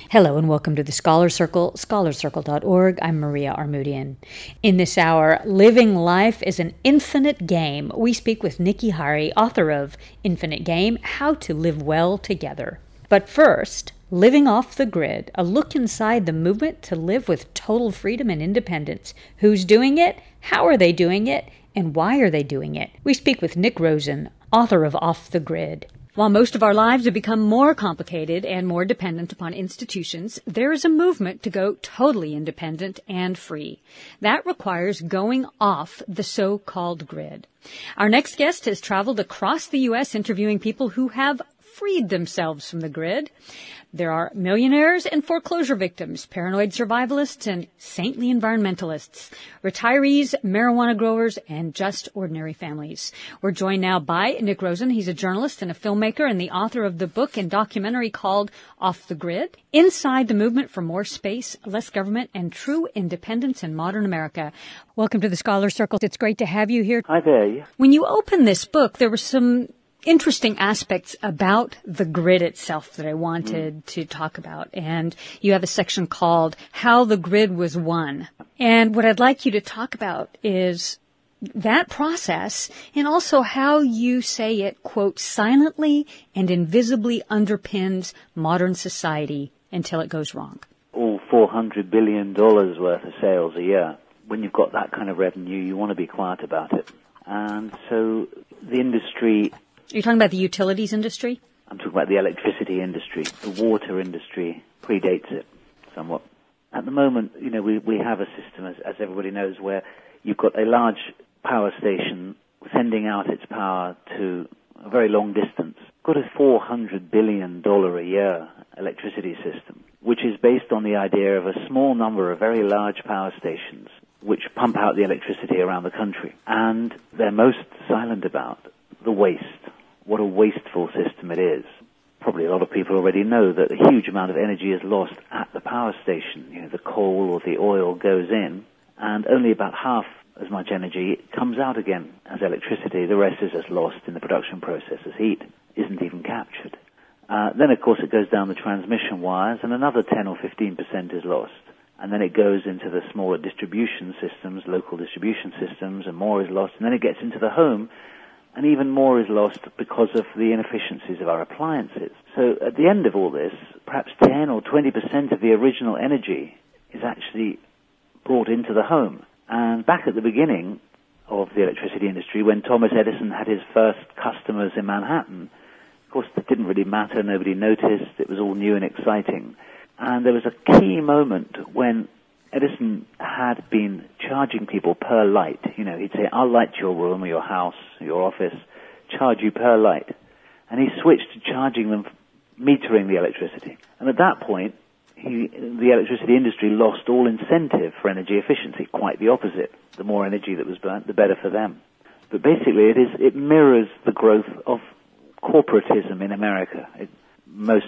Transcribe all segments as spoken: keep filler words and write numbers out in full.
Hello and welcome to the Scholar Circle, scholar circle dot org. I'm Maria Armoudian. In this hour, Living Life is an Infinite Game. We speak with Nikki Hari, author of Infinite Game, How to Live Well Together. But first, Living Off the Grid, a look inside the movement to live with total freedom and independence. Who's doing it? How are they doing it? And why are they doing it? We speak with Nick Rosen, author of Off the Grid. While most of our lives have become more complicated and more dependent upon institutions, there is a movement to go totally independent and free. That requires going off the so-called grid. Our next guest has traveled across the U S interviewing people who have freed themselves from the grid. There are millionaires and foreclosure victims, paranoid survivalists and saintly environmentalists, retirees, marijuana growers, and just ordinary families. We're joined now by Nick Rosen. He's a journalist and a filmmaker and the author of the book and documentary called Off the Grid, Inside the Movement for More Space, Less Government, and True Independence in Modern America. Welcome to the Scholar Circle. It's great to have you here. Hi there. When you opened this book, there were some interesting aspects about the grid itself that I wanted mm. to talk about. And you have a section called How the Grid Was Won. And what I'd like you to talk about is that process and also how you say it, quote, silently and invisibly underpins modern society until it goes wrong. All four hundred billion dollars worth of sales a year. When you've got that kind of revenue, you want to be quiet about it. And so the industry... You're talking about the utilities industry? I'm talking about the electricity industry. The water industry predates it somewhat. At the moment, you know, we, we have a system, as, as everybody knows, where you've got a large power station sending out its power to a very long distance. Got a four hundred billion dollars a year electricity system, which is based on the idea of a small number of very large power stations which pump out the electricity around the country. And they're most silent about the waste. What a wasteful system it is. Probably a lot of people already know that a huge amount of energy is lost at the power station. You know, the coal or the oil goes in, and only about half as much energy comes out again as electricity. The rest is just lost in the production process as heat, isn't even captured. Uh, then, of course, it goes down the transmission wires, and another ten or fifteen percent is lost. And then it goes into the smaller distribution systems, local distribution systems, and more is lost. And then it gets into the home, and even more is lost because of the inefficiencies of our appliances. So at the end of all this, perhaps ten or twenty percent of the original energy is actually brought into the home. And back at the beginning of the electricity industry, when Thomas Edison had his first customers in Manhattan, of course, it didn't really matter. Nobody noticed. It was all new and exciting. And there was a key moment when Edison had been charging people per light. You know, he'd say, I'll light your room or your house, or your office, charge you per light. And he switched to charging them, metering the electricity. And at that point, he, the electricity industry lost all incentive for energy efficiency, quite the opposite. The more energy that was burnt, the better for them. But basically, it is it mirrors the growth of corporatism in America. It most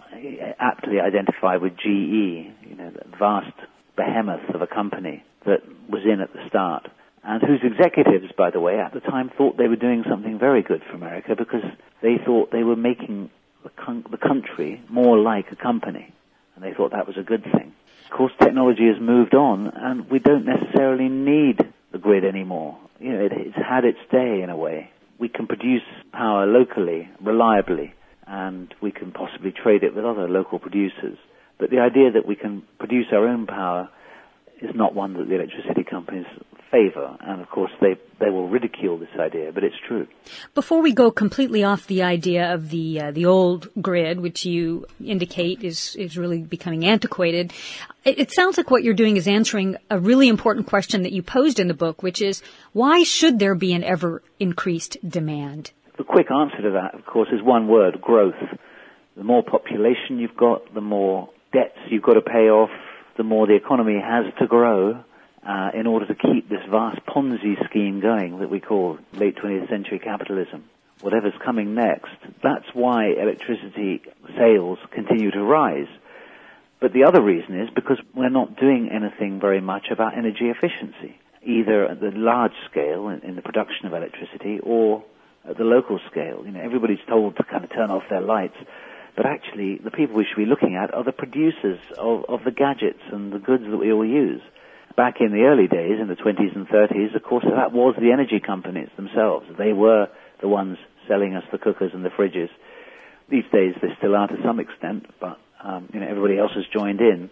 aptly identified with G E, you know, the vast behemoth of a company that was in at the start, and whose executives, by the way, at the time thought they were doing something very good for America because they thought they were making the, con- the country more like a company, and they thought that was a good thing. Of course, technology has moved on, and we don't necessarily need the grid anymore. You know, it, it's had its day in a way. We can produce power locally, reliably, and we can possibly trade it with other local producers. But the idea that we can produce our own power is not one that the electricity companies favor. And, of course, they, they will ridicule this idea, but it's true. Before we go completely off the idea of the uh, the old grid, which you indicate is, is really becoming antiquated, it, it sounds like what you're doing is answering a really important question that you posed in the book, which is, why should there be an ever-increased demand? The quick answer to that, of course, is one word, growth. The more population you've got, the more debts you've got to pay off, the more the economy has to grow uh, in order to keep this vast Ponzi scheme going that we call late twentieth century capitalism. Whatever's coming next, that's why electricity sales continue to rise. But the other reason is because we're not doing anything very much about energy efficiency, either at the large scale in, in the production of electricity or at the local scale. You know, everybody's told to kind of turn off their lights. But actually, the people we should be looking at are the producers of, of the gadgets and the goods that we all use. Back in the early days, in the twenties and thirties, of course, that was the energy companies themselves. They were the ones selling us the cookers and the fridges. These days, they still are to some extent, but um, you know, everybody else has joined in,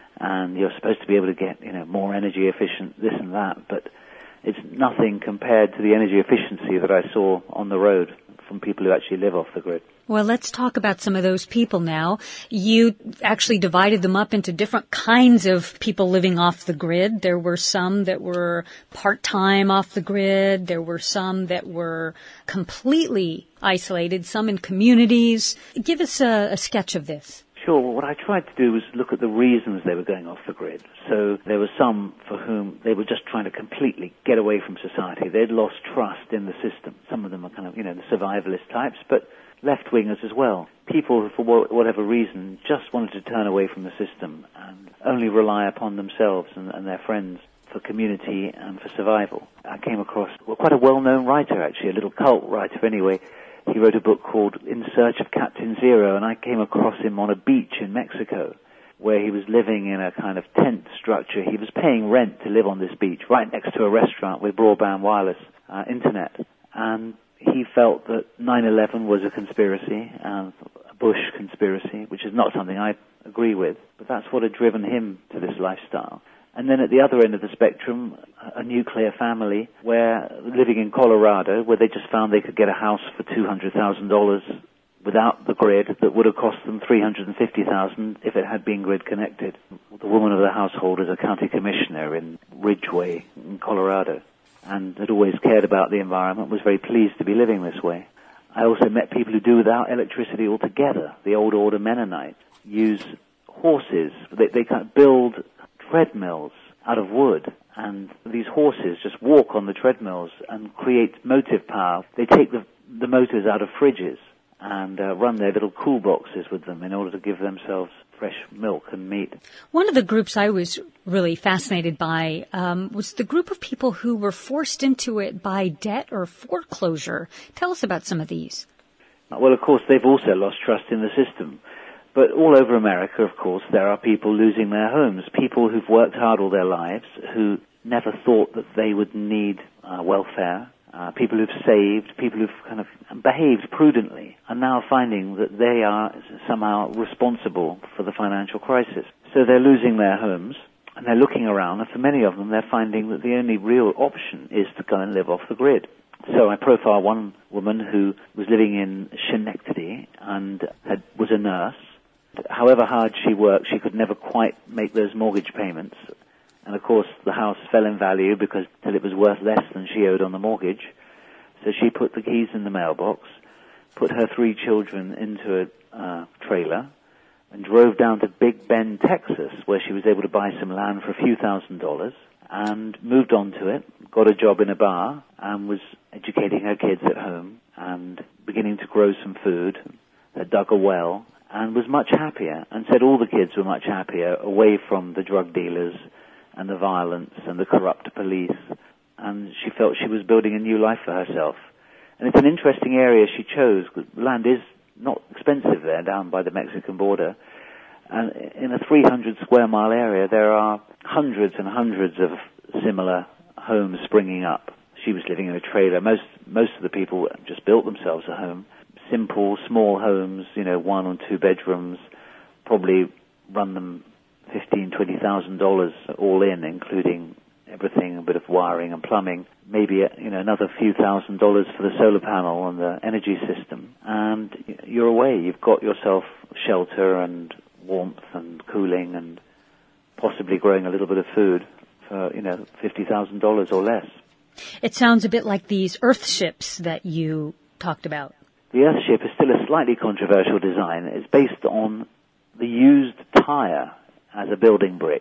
and you're supposed to be able to get, you know, more energy efficient, this and that, but it's nothing compared to the energy efficiency that I saw on the road from people who actually live off the grid. Well, let's talk about some of those people now. You actually divided them up into different kinds of people living off the grid. There were some that were part-time off the grid. There were some that were completely isolated, some in communities. Give us a, a sketch of this. Sure. Well, what I tried to do was look at the reasons they were going off the grid. So there were some for whom they were just trying to completely get away from society. They'd lost trust in the system. Some of them are kind of, you know, the survivalist types, but left-wingers as well. People who, for whatever reason, just wanted to turn away from the system and only rely upon themselves and, and their friends for community and for survival. I came across well, quite a well-known writer, actually, a little cult writer anyway. He wrote a book called In Search of Captain Zero, and I came across him on a beach in Mexico where he was living in a kind of tent structure. He was paying rent to live on this beach right next to a restaurant with broadband wireless uh, internet. And he felt that nine eleven was a conspiracy, uh, a Bush conspiracy, which is not something I agree with, but that's what had driven him to this lifestyle. And then at the other end of the spectrum, a nuclear family where living in Colorado, where they just found they could get a house for two hundred thousand dollars without the grid that would have cost them three hundred fifty thousand dollars if it had been grid connected. The woman of the household is a county commissioner in Ridgway in Colorado and had always cared about the environment, was very pleased to be living this way. I also met people who do without electricity altogether. The old order Mennonites use horses. They, they kind of build treadmills out of wood, and these horses just walk on the treadmills and create motive power. They take the, the motors out of fridges and uh, run their little cool boxes with them in order to give themselves fresh milk and meat. One of the groups I was really fascinated by um, was the group of people who were forced into it by debt or foreclosure. Tell us about some of these. Well, of course, they've also lost trust in the system. But all over America, of course, there are people losing their homes, people who've worked hard all their lives, who never thought that they would need uh, welfare, uh, people who've saved, people who've kind of behaved prudently, are now finding that they are somehow responsible for the financial crisis. So they're losing their homes, and they're looking around, and for many of them, they're finding that the only real option is to go and live off the grid. So I profile one woman who was living in Schenectady and had, was a nurse. However hard she worked, she could never quite make those mortgage payments. And of course, the house fell in value because till it was worth less than she owed on the mortgage. So she put the keys in the mailbox, put her three children into a uh, trailer, and drove down to Big Bend, Texas, where she was able to buy some land for a few thousand dollars, and moved on to it, got a job in a bar, and was educating her kids at home, and beginning to grow some food, had dug a well, and was much happier, and said all the kids were much happier away from the drug dealers and the violence and the corrupt police, and she felt she was building a new life for herself. And it's an interesting area she chose. Land is not expensive there, down by the Mexican border, and in a three hundred square mile area there are hundreds and hundreds of similar homes springing up. She was living in a trailer. Most most of the people just built themselves a home. Simple, small homes, you know, one or two bedrooms, probably run them fifteen, twenty thousand dollars all in, including everything, a bit of wiring and plumbing. Maybe you know another few thousand dollars for the solar panel and the energy system, and you're away. You've got yourself shelter and warmth and cooling, and possibly growing a little bit of food for you know fifty thousand dollars or less. It sounds a bit like these earth ships that you talked about. The Earthship is still a slightly controversial design. It's based on the used tire as a building brick.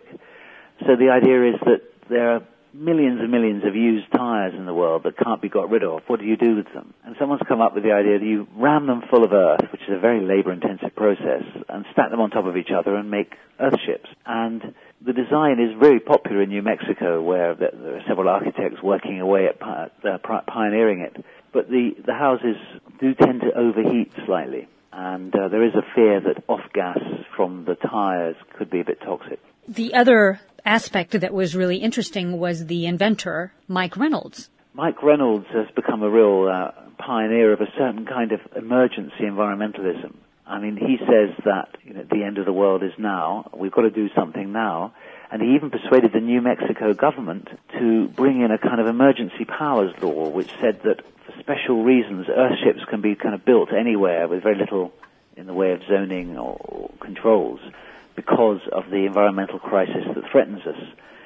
So the idea is that there are millions and millions of used tires in the world that can't be got rid of. What do you do with them? And someone's come up with the idea that you ram them full of earth, which is a very labor-intensive process, and stack them on top of each other and make Earthships. And the design is very popular in New Mexico, where there are several architects working away at uh, pioneering it. But the, the houses do tend to overheat slightly, And uh, there is a fear that off-gas from the tires could be a bit toxic. The other aspect that was really interesting was the inventor, Mike Reynolds. Mike Reynolds has become a real uh, pioneer of a certain kind of emergency environmentalism. I mean, he says that, you know, the end of the world is now. We've got to do something now. And he even persuaded the New Mexico government to bring in a kind of emergency powers law, which said that for special reasons, Earthships can be kind of built anywhere with very little in the way of zoning or, or controls because of the environmental crisis that threatens us.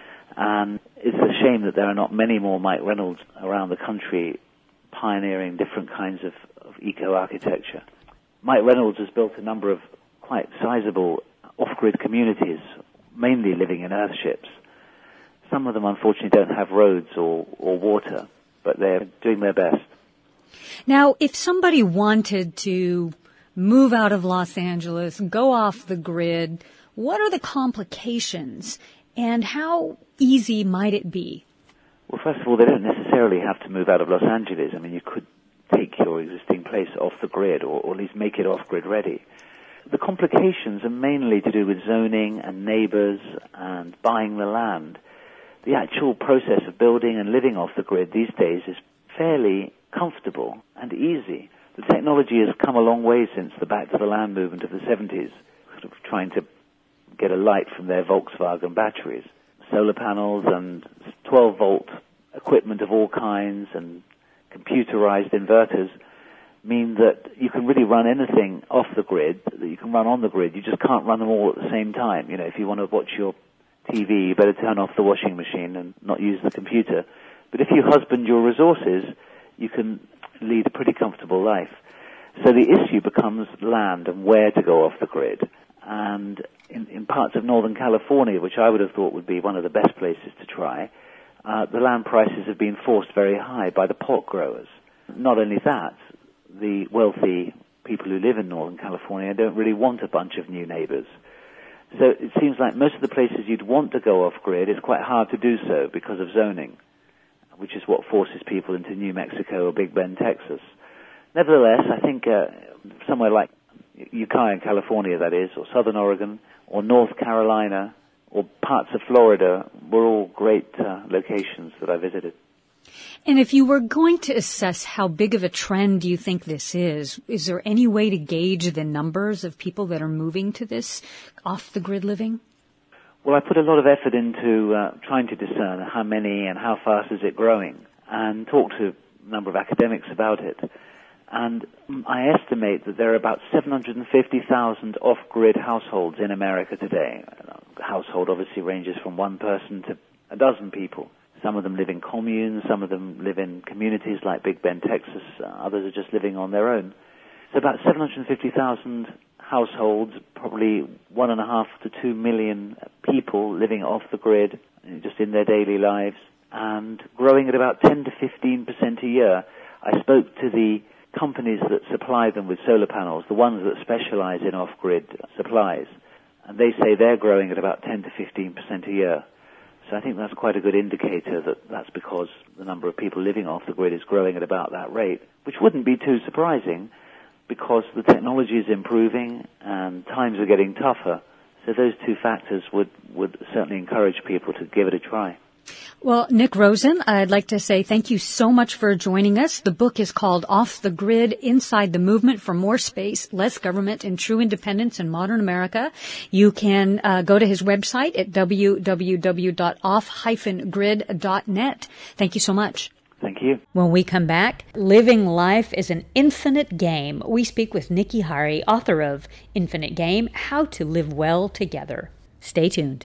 And it's a shame that there are not many more Mike Reynolds around the country pioneering different kinds of, of eco-architecture. Mike Reynolds has built a number of quite sizable off-grid communities, mainly living in Earthships. Some of them, unfortunately, don't have roads or, or water, but they're doing their best. Now, if somebody wanted to move out of Los Angeles, go off the grid, what are the complications, and how easy might it be? Well, first of all, they don't necessarily have to move out of Los Angeles. I mean, you could take your existing place off the grid, or, or at least make it off-grid ready. The complications are mainly to do with zoning and neighbors and buying the land. The actual process of building and living off the grid these days is fairly comfortable and easy. The technology has come a long way since the Back to the Land movement of the seventies, sort of trying to get a light from their Volkswagen batteries. Solar panels and twelve-volt equipment of all kinds and computerized inverters mean that you can really run anything off the grid, that you can run on the grid. You just can't run them all at the same time. You know, if you want to watch your T V, you better turn off the washing machine and not use the computer. But if you husband your resources, you can lead a pretty comfortable life. So the issue becomes land and where to go off the grid. And in, in parts of Northern California, which I would have thought would be one of the best places to try, uh, the land prices have been forced very high by the pot growers. Not only that, the wealthy people who live in Northern California don't really want a bunch of new neighbors. So it seems like most of the places you'd want to go off-grid, it's quite hard to do so because of zoning, which is what forces people into New Mexico or Big Bend, Texas. Nevertheless, I think uh, somewhere like Ukiah, California, that is, or Southern Oregon, or North Carolina, or parts of Florida were all great uh, locations that I visited. And if you were going to assess how big of a trend do you think this is, is there any way to gauge the numbers of people that are moving to this off-the-grid living? Well, I put a lot of effort into uh, trying to discern how many and how fast is it growing, and talked to a number of academics about it. And I estimate that there are about seven hundred fifty thousand off-grid households in America today. A household obviously ranges from one person to a dozen people. Some of them live in communes, some of them live in communities like Big Bend, Texas. Uh, others are just living on their own. So about seven hundred fifty thousand households, probably one and a half to two million people living off the grid, just in their daily lives, and growing at about ten to fifteen percent a year. I spoke to the companies that supply them with solar panels, the ones that specialize in off-grid supplies, and they say they're growing at about ten to fifteen percent a year. So I think that's quite a good indicator that that's because the number of people living off the grid is growing at about that rate, which wouldn't be too surprising because the technology is improving and times are getting tougher. So those two factors would, would certainly encourage people to give it a try. Well, Nick Rosen, I'd like to say thank you so much for joining us. The book is called Off the Grid, Inside the Movement for More Space, Less Government, and True Independence in Modern America. You can uh, go to his website at w w w dot off dash grid dot net. Thank you so much. Thank you. When we come back, living life is an infinite game. We speak with Nikki Hari, author of Infinite Game, How to Live Well Together. Stay tuned.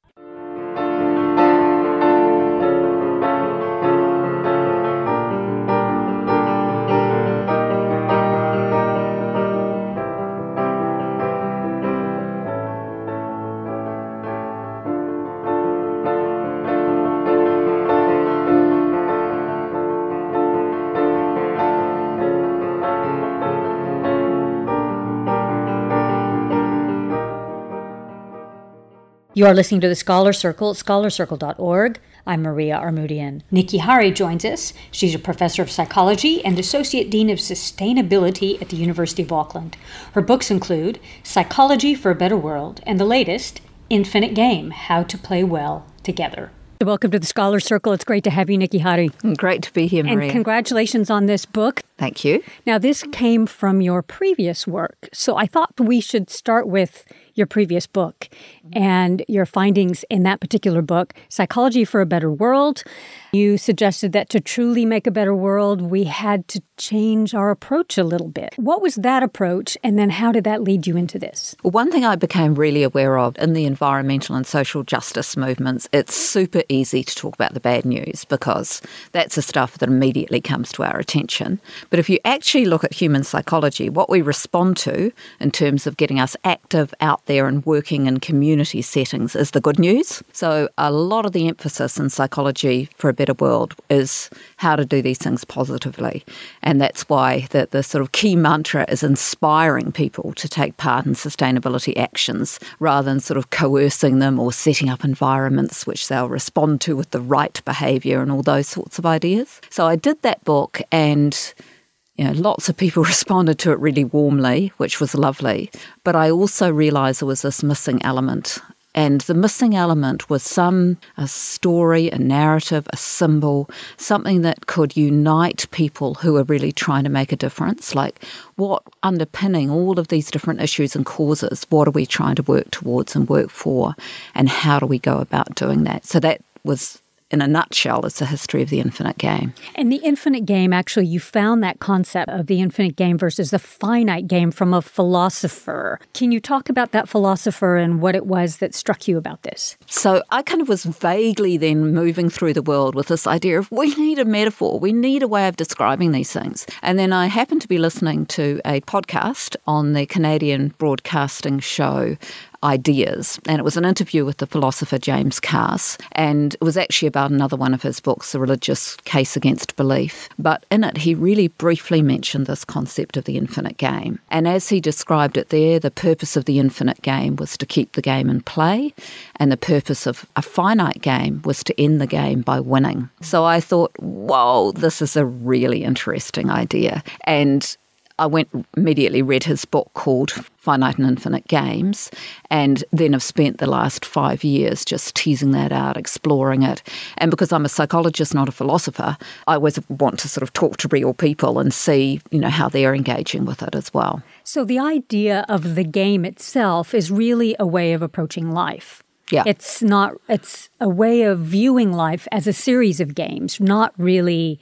You are listening to the Scholar Circle at scholar circle dot org. I'm Maria Armoudian. Nikki Hari joins us. She's a professor of psychology and associate dean of sustainability at the University of Auckland. Her books include Psychology for a Better World and the latest, Infinite Game, How to Play Well Together. Welcome to the Scholar Circle. It's great to have you, Nikki Hari. Great to be here, Maria. And congratulations on this book. Thank you. Now, this came from your previous work, so I thought we should start with your previous book and your findings in that particular book, Psychology for a Better World. You suggested that to truly make a better world, we had to change our approach a little bit. What was that approach, and then how did that lead you into this? Well, one thing I became really aware of in the environmental and social justice movements, it's super easy to talk about the bad news because that's the stuff that immediately comes to our attention. But if you actually look at human psychology, what we respond to in terms of getting us active out there and working in community settings is the good news. So a lot of the emphasis in Psychology for a Better World is how to do these things positively. And that's why the, the sort of key mantra is inspiring people to take part in sustainability actions rather than sort of coercing them or setting up environments which they'll respond to with the right behaviour and all those sorts of ideas. So I did that book, and you know, lots of people responded to it really warmly, which was lovely. But I also realised there was this missing element. And the missing element was some a story, a narrative, a symbol, something that could unite people who are really trying to make a difference. Like, what underpinning all of these different issues and causes, what are we trying to work towards and work for? And how do we go about doing that? So that was, in a nutshell, it's the history of the infinite game. And the infinite game, actually, you found that concept of the infinite game versus the finite game from a philosopher. Can you talk about that philosopher and what it was that struck you about this? So I kind of was vaguely then moving through the world with this idea of we need a metaphor, we need a way of describing these things. And then I happened to be listening to a podcast on the Canadian broadcasting show Ideas, and it was an interview with the philosopher James Carse, and it was actually about another one of his books, The Religious Case Against Belief. But in it, he really briefly mentioned this concept of the infinite game. And as he described it there, the purpose of the infinite game was to keep the game in play, and the purpose of a finite game was to end the game by winning. So I thought, whoa, this is a really interesting idea. And I went immediately read his book called Finite and Infinite Games, and then have spent the last five years just teasing that out, exploring it. And because I'm a psychologist, not a philosopher, I always want to sort of talk to real people and see, you know, how they're engaging with it as well. So the idea of the game itself is really a way of approaching life. Yeah. It's not, it's a way of viewing life as a series of games, not really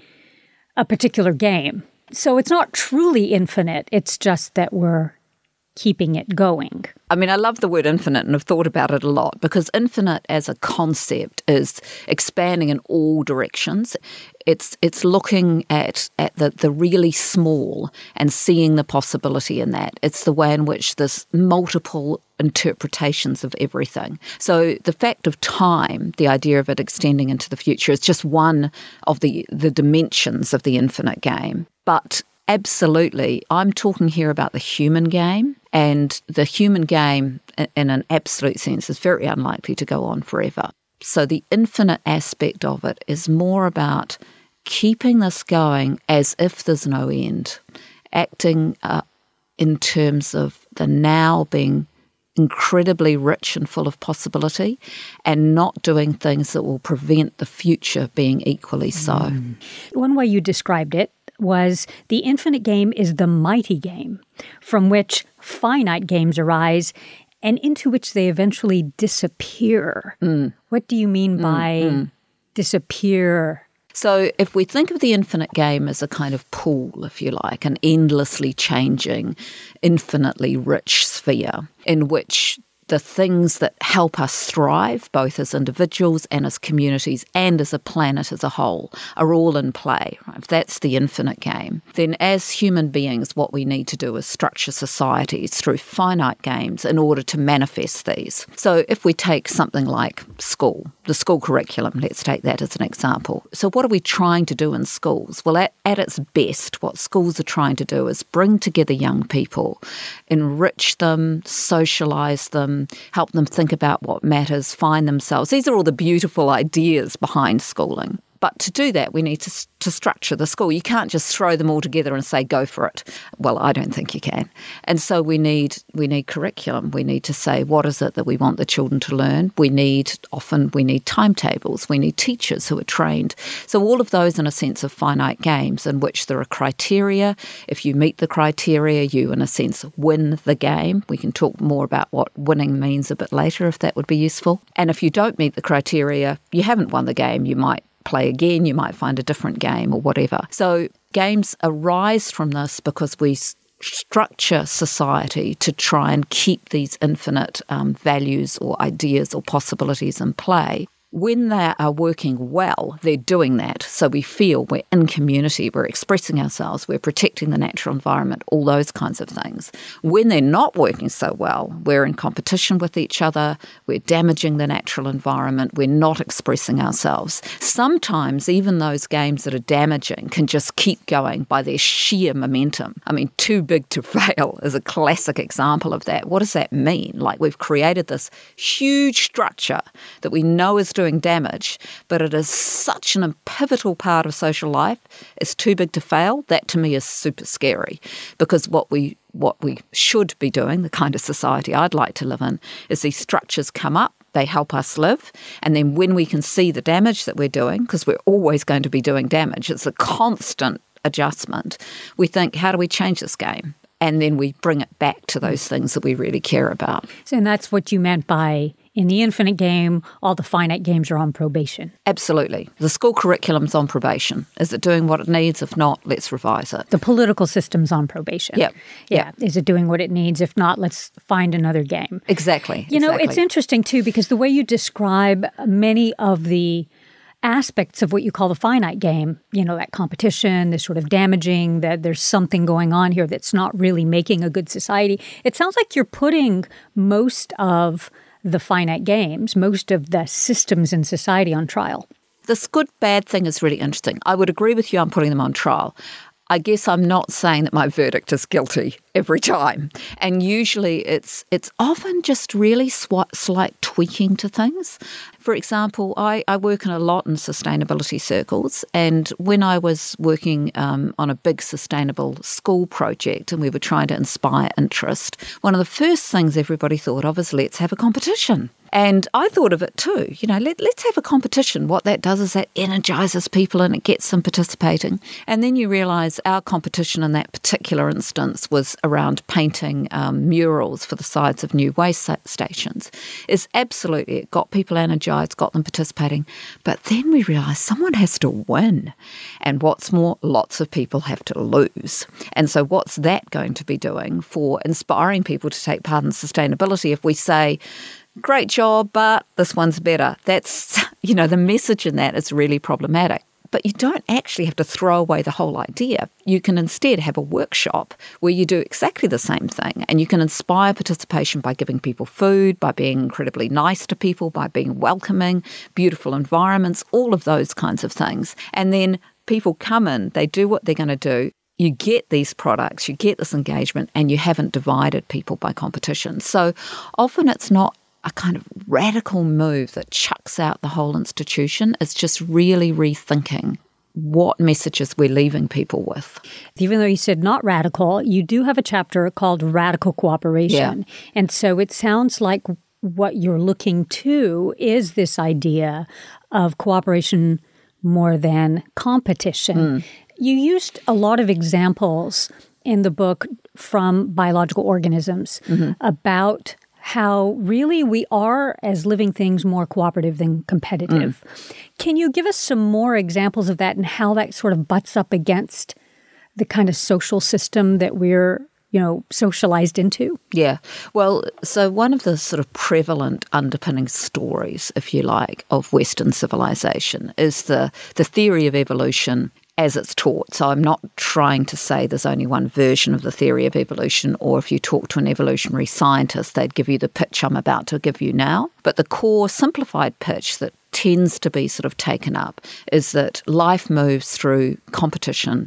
a particular game. So it's not truly infinite, it's just that we're keeping it going. I mean, I love the word infinite and have thought about it a lot because infinite as a concept is expanding in all directions. It's it's looking at, at the, the really small and seeing the possibility in that. It's the way in which there's multiple interpretations of everything. So the fact of time, the idea of it extending into the future, is just one of the, the dimensions of the infinite game. But absolutely, I'm talking here about the human game, and the human game, in an absolute sense, is very unlikely to go on forever. So the infinite aspect of it is more about keeping this going as if there's no end, acting uh, in terms of the now being incredibly rich and full of possibility, and not doing things that will prevent the future being equally so. Mm. One way you described it was the infinite game is the mighty game, from which finite games arise and into which they eventually disappear. Mm. What do you mean by mm, mm. disappear? So if we think of the infinite game as a kind of pool, if you like, an endlessly changing, infinitely rich sphere in which the things that help us thrive, both as individuals and as communities and as a planet as a whole, are all in play. Right? If that's the infinite game, then as human beings, what we need to do is structure societies through finite games in order to manifest these. So if we take something like school, the school curriculum, let's take that as an example. So what are we trying to do in schools? Well, at, at its best, what schools are trying to do is bring together young people, enrich them, socialise them, them, help them think about what matters, find themselves. These are all the beautiful ideas behind schooling. But to do that, we need to, to structure the school. You can't just throw them all together and say, go for it. Well, I don't think you can. And so we need we need curriculum. We need to say, what is it that we want the children to learn? We need, often we need timetables. We need teachers who are trained. So all of those in a sense of finite games in which there are criteria. If you meet the criteria, you in a sense win the game. We can talk more about what winning means a bit later if that would be useful. And if you don't meet the criteria, you haven't won the game. You might play again, you might find a different game or whatever. So games arise from this because we s- structure society to try and keep these infinite um, values or ideas or possibilities in play. When they are working well, they're doing that. So we feel we're in community, we're expressing ourselves, we're protecting the natural environment, all those kinds of things. When they're not working so well, we're in competition with each other, we're damaging the natural environment, we're not expressing ourselves. Sometimes even those games that are damaging can just keep going by their sheer momentum. I mean, Too Big to Fail is a classic example of that. What does that mean? Like, we've created this huge structure that we know is doing damage, but it is such an pivotal part of social life. It's too big to fail. That to me is super scary, because what we what we should be doing, the kind of society I'd like to live in, is these structures come up, they help us live, and then when we can see the damage that we're doing, because we're always going to be doing damage, it's a constant adjustment, we think, how do we change this game? And then we bring it back to those things that we really care about. So, and that's what you meant by, in the infinite game, all the finite games are on probation. Absolutely. The school curriculum's on probation. Is it doing what it needs? If not, let's revise it. The political system's on probation. Yep. Yeah. Yep. Is it doing what it needs? If not, let's find another game. Exactly. You know, exactly. it's interesting, too, because the way you describe many of the aspects of what you call the finite game, you know, that competition, this sort of damaging, that there's something going on here that's not really making a good society. It sounds like you're putting most of the finite games, most of the systems in society on trial. This good-bad thing is really interesting. I would agree with you on putting them on trial. I guess I'm not saying that my verdict is guilty every time. And usually it's it's often just really sw- slight tweaking to things. For example, I, I work in a lot in sustainability circles, and when I was working um, on a big sustainable school project and we were trying to inspire interest, one of the first things everybody thought of is, let's have a competition. And I thought of it too, you know, let, let's have a competition. What that does is that energises people and it gets them participating. And then you realise our competition in that particular instance was around painting um, murals for the sides of new waste stations. Is absolutely, it got people energised, got them participating. But then we realised someone has to win. And what's more, lots of people have to lose. And so what's that going to be doing for inspiring people to take part in sustainability if we say, great job, but this one's better? That's, you know, the message in that is really problematic. But you don't actually have to throw away the whole idea. You can instead have a workshop where you do exactly the same thing, and you can inspire participation by giving people food, by being incredibly nice to people, by being welcoming, beautiful environments, all of those kinds of things. And then people come in, they do what they're going to do. You get these products, you get this engagement, and you haven't divided people by competition. So often it's not a kind of radical move that chucks out the whole institution. It's just really rethinking what messages we're leaving people with. Even though you said not radical, you do have a chapter called Radical Cooperation. Yeah. And so it sounds like what you're looking to is this idea of cooperation more than competition. Mm. You used a lot of examples in the book from biological organisms mm-hmm. about how really we are, as living things, more cooperative than competitive. Mm. Can you give us some more examples of that and how that sort of butts up against the kind of social system that we're, you know, socialized into? Yeah. Well, so one of the sort of prevalent underpinning stories, if you like, of Western civilization is the, the theory of evolution as it's taught. So I'm not trying to say there's only one version of the theory of evolution, or if you talk to an evolutionary scientist, they'd give you the pitch I'm about to give you now. But the core simplified pitch that tends to be sort of taken up is that life moves through competition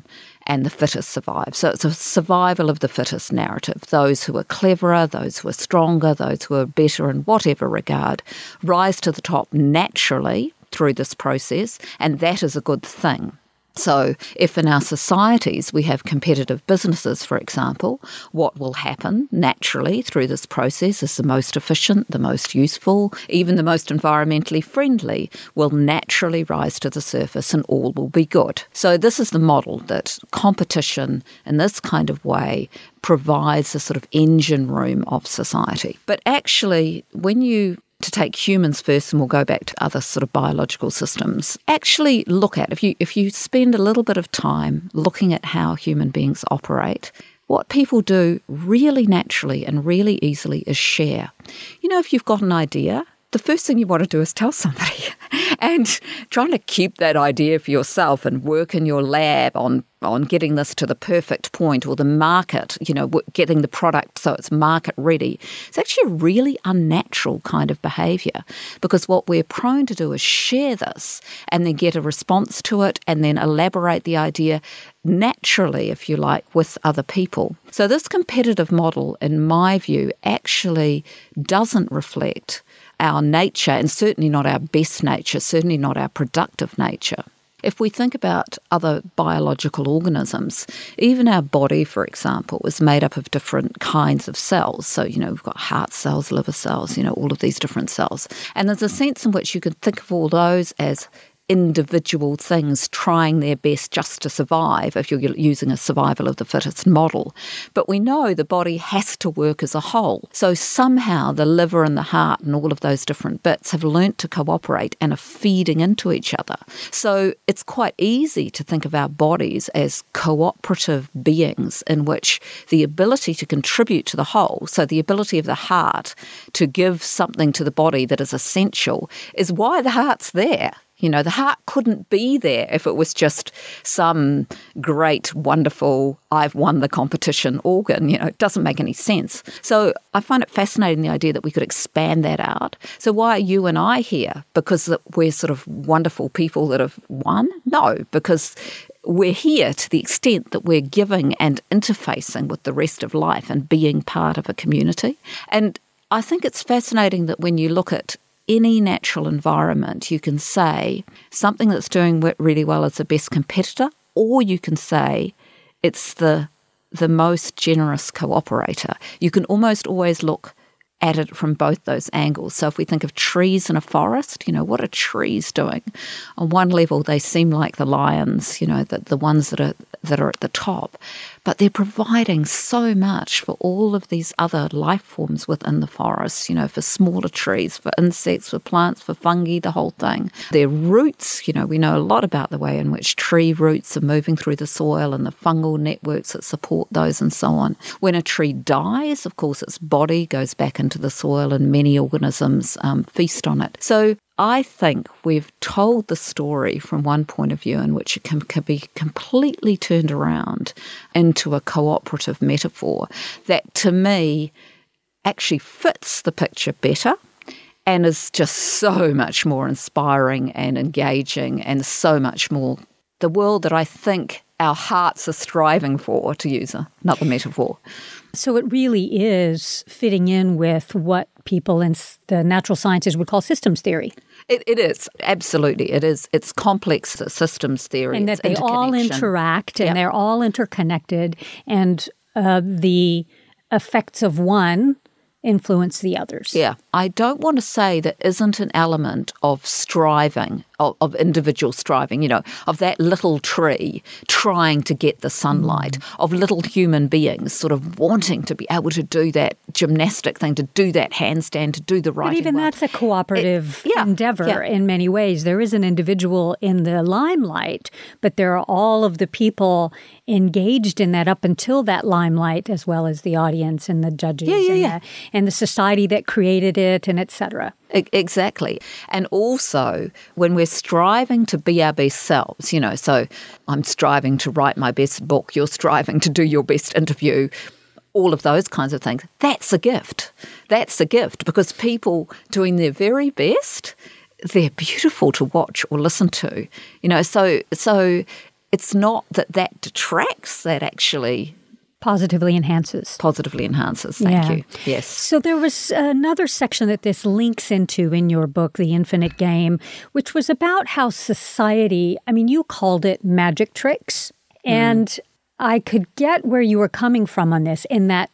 and the fittest survive. So it's a survival of the fittest narrative. Those who are cleverer, those who are stronger, those who are better in whatever regard, rise to the top naturally through this process, and that is a good thing. So if in our societies we have competitive businesses, for example, what will happen naturally through this process is the most efficient, the most useful, even the most environmentally friendly will naturally rise to the surface and all will be good. So this is the model that competition in this kind of way provides a sort of engine room of society. But actually, when you to take humans first, and we'll go back to other sort of biological systems, actually look at, if you if you spend a little bit of time looking at how human beings operate, what people do really naturally and really easily is share. You know, if you've got an idea, the first thing you want to do is tell somebody. And trying to keep that idea for yourself and work in your lab on, on getting this to the perfect point, or the market, you know, getting the product so it's market ready, it's actually a really unnatural kind of behaviour, because what we're prone to do is share this and then get a response to it and then elaborate the idea naturally, if you like, with other people. So this competitive model, in my view, actually doesn't reflect our nature, and certainly not our best nature, certainly not our productive nature. If we think about other biological organisms, even our body, for example, is made up of different kinds of cells. So, you know, we've got heart cells, liver cells, you know, all of these different cells. And there's a sense in which you can think of all those as individual things trying their best just to survive if you're using a survival of the fittest model. But we know the body has to work as a whole. So somehow the liver and the heart and all of those different bits have learnt to cooperate and are feeding into each other. So it's quite easy to think of our bodies as cooperative beings in which the ability to contribute to the whole, so the ability of the heart to give something to the body that is essential, is why the heart's there. You know, the heart couldn't be there if it was just some great, wonderful, I've won the competition organ. You know, it doesn't make any sense. So I find it fascinating, the idea that we could expand that out. So why are you and I here? Because we're sort of wonderful people that have won? No, because we're here to the extent that we're giving and interfacing with the rest of life and being part of a community. And I think it's fascinating that when you look at any natural environment, you can say something that's doing really well is the best competitor, or you can say it's the the most generous cooperator. You can almost always look at it from both those angles. So if we think of trees in a forest, you know, what are trees doing? On one level, they seem like the lions, you know, the, the ones that are that are at the top. But they're providing so much for all of these other life forms within the forest, you know, for smaller trees, for insects, for plants, for fungi, the whole thing. Their roots, you know, we know a lot about the way in which tree roots are moving through the soil and the fungal networks that support those and so on. When a tree dies, of course, its body goes back into the soil and many organisms um, feast on it. So I think we've told the story from one point of view in which it can, can be completely turned around into a cooperative metaphor that, to me, actually fits the picture better and is just so much more inspiring and engaging and so much more the world that I think our hearts are striving for, to use another metaphor. So it really is fitting in with what people in the natural sciences would call systems theory. It, it is, absolutely. It is. It's complex systems theory. And that they all interact and yep. they're all interconnected, and uh, the effects of one influence the others. Yeah. I don't want to say there isn't an element of striving, of, of individual striving, you know, of that little tree trying to get the sunlight, mm. of little human beings sort of wanting to be able to do that gymnastic thing, to do that handstand, to do the writing. But even well. that's a cooperative it, yeah, endeavor yeah. in many ways. There is an individual in the limelight, but there are all of the people engaged in that up until that limelight, as well as the audience and the judges yeah, yeah, and, yeah. The, and the society that created it, and et cetera. Exactly. And also, when we're striving to be our best selves, you know, so I'm striving to write my best book, you're striving to do your best interview, all of those kinds of things, that's a gift. That's a gift, because people doing their very best, they're beautiful to watch or listen to. You know, so so it's not that that detracts, that actually positively enhances. Positively enhances, thank yeah. you. Yes. So there was another section that this links into in your book, The Infinite Game, which was about how society, I mean, you called it magic tricks. And mm. I could get where you were coming from on this, in that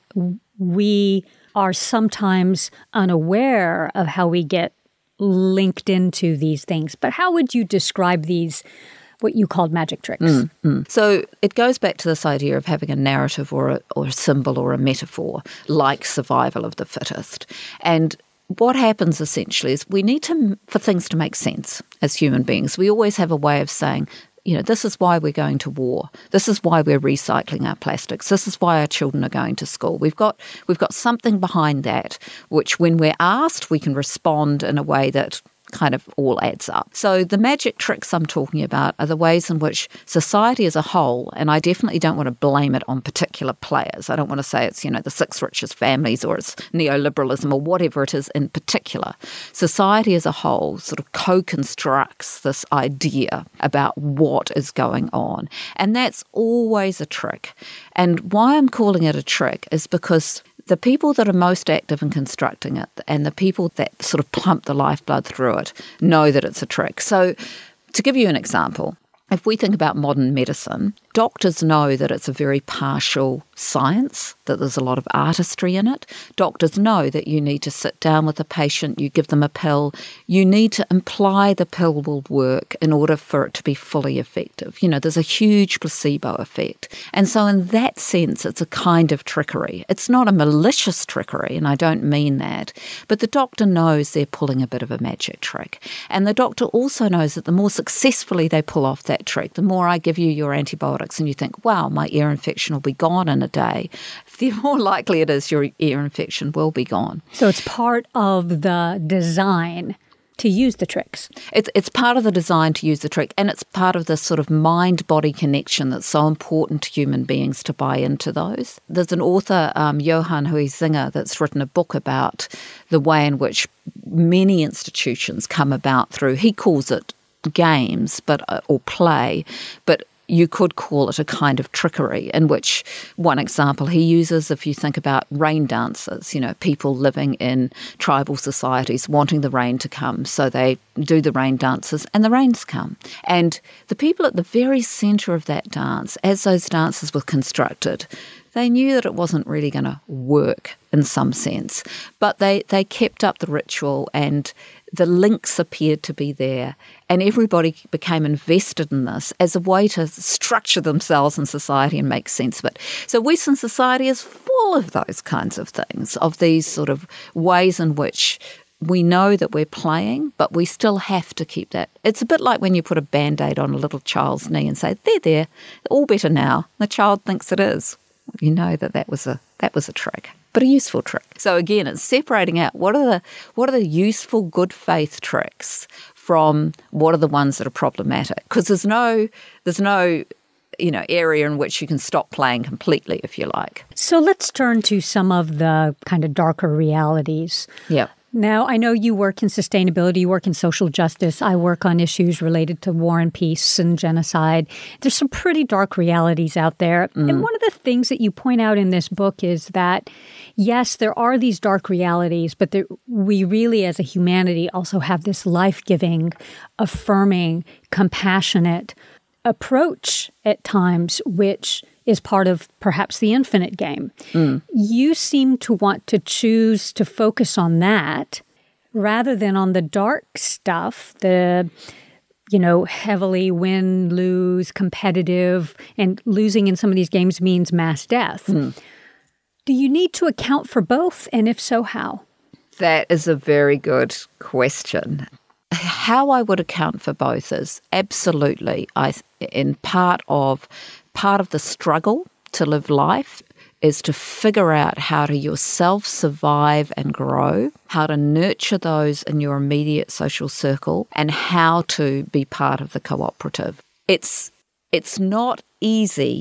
we are sometimes unaware of how we get linked into these things. But how would you describe these, what you called magic tricks? Mm, mm. So it goes back to this idea of having a narrative or a, or a symbol or a metaphor, like survival of the fittest. And what happens essentially is we need to, for things to make sense as human beings. We always have a way of saying, you know, this is why we're going to war. This is why we're recycling our plastics. This is why our children are going to school. We've got we've got something behind that, which when we're asked, we can respond in a way that kind of all adds up. So the magic tricks I'm talking about are the ways in which society as a whole, and I definitely don't want to blame it on particular players. I don't want to say it's, you know, the six richest families or it's neoliberalism or whatever it is in particular. Society as a whole sort of co-constructs this idea about what is going on. And that's always a trick. And why I'm calling it a trick is because the people that are most active in constructing it and the people that sort of pump the lifeblood through it know that it's a trick. So to give you an example, if we think about modern medicine, doctors know that it's a very partial science, that there's a lot of artistry in it. Doctors know that you need to sit down with a patient, you give them a pill, you need to imply the pill will work in order for it to be fully effective. You know, there's a huge placebo effect. And so in that sense, it's a kind of trickery. It's not a malicious trickery, and I don't mean that, but the doctor knows they're pulling a bit of a magic trick. And the doctor also knows that the more successfully they pull off that trick, the more I give you your antibiotics and you think, wow, my ear infection will be gone in a day, the more likely it is your ear infection will be gone. So it's part of the design to use the tricks. It's it's part of the design to use the trick, and it's part of this sort of mind-body connection that's so important to human beings to buy into those. There's an author, um, Johann Huizinga, that's written a book about the way in which many institutions come about through, he calls it games, but uh, or play, but you could call it a kind of trickery, in which one example he uses, if you think about rain dances, you know, people living in tribal societies wanting the rain to come, so they do the rain dances and the rains come. And the people at the very centre of that dance, as those dances were constructed, they knew that it wasn't really going to work in some sense, but they, they kept up the ritual and the links appeared to be there, and everybody became invested in this as a way to structure themselves in society and make sense of it. So Western society is full of those kinds of things, of these sort of ways in which we know that we're playing, but we still have to keep that. It's a bit like when you put a Band-Aid on a little child's knee and say, they're there, all better now. The child thinks it is. You know that that was a that was a trick, but a useful trick. So again, it's separating out what are the what are the useful good faith tricks from what are the ones that are problematic. Because there's no there's no you know area in which you can stop playing completely, if you like. So let's turn to some of the kind of darker realities. Yeah. Now, I know you work in sustainability, you work in social justice. I work on issues related to war and peace and genocide. There's some pretty dark realities out there. Mm. And one of the things that you point out in this book is that, yes, there are these dark realities, but there, we really, as a humanity, also have this life-giving, affirming, compassionate approach at times, which is part of perhaps the infinite game. Mm. You seem to want to choose to focus on that rather than on the dark stuff, the, you know, heavily win, lose, competitive, and losing in some of these games means mass death. Mm. Do you need to account for both? And if so, how? That is a very good question. How I would account for both is absolutely, I in part of part of the struggle to live life is to figure out how to yourself survive and grow, how to nurture those in your immediate social circle, and how to be part of the cooperative. It's it's not easy